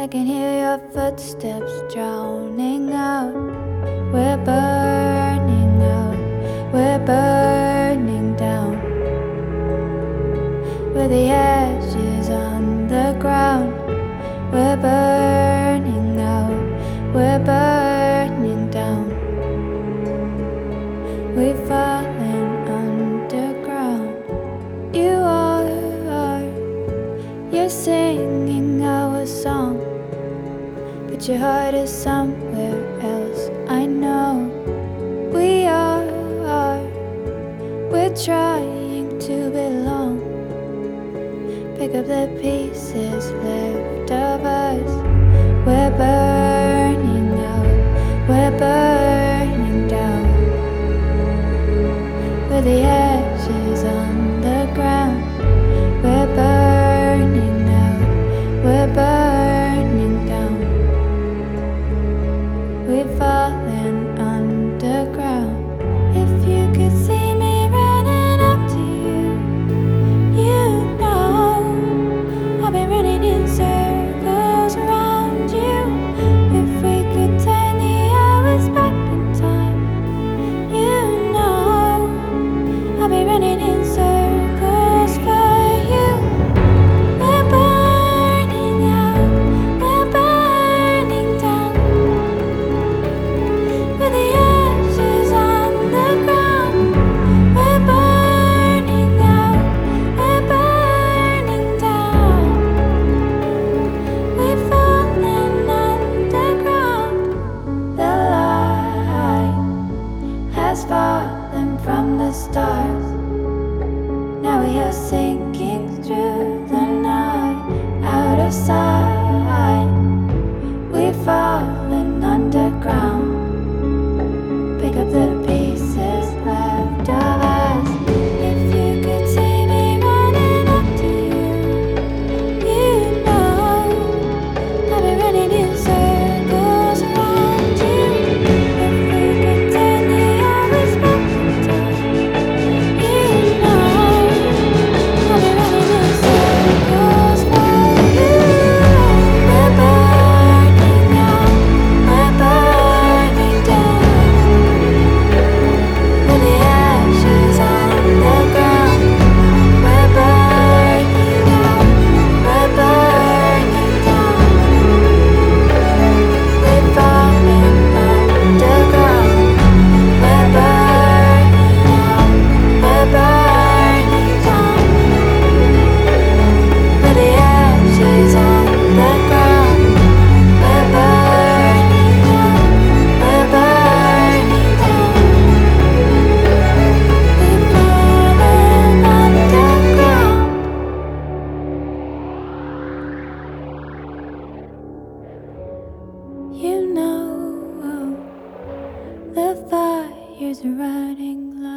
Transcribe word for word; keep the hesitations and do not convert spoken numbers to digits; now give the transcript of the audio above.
I can hear your footsteps drowning out. We're burning out, we're burning down. We're the ashes on the ground. We're burning out, we're burning down. We've fallen underground. You are, you're singing our song, but your heart is somewhere else. I know we are, we're trying to belong. Pick up the pieces left of us. We're burning out, we're burning down. We're the ashes on the ground. We're burning out, we're burning down. We've fallen underground. If you could see me running up to you, you know I've been running in circles around you. If we could turn the hours back in time, you know I'll be running in circles for you. We're burning out, we're burning down. We're the ashes on the ground. We're burning out, we're burning down. We've fallen underground. The light has fallen from the stars. Now we are sinking through the night, out of sight. We've fallen underground. Pick up the pieces left of us. If you could see me running up to you, you know I've been running in circles around you. If we could turn the hours back in time, you know I'll be running in circles for you. We're burning out, we're burning down. We're the ashes on the ground. We're burning out, we're burning down. We've fallen underground. We're burning out, we're burning down. We're the ashes on the ground. We're burning out, we're burning down. We've fallen underground. You know the fire's running low.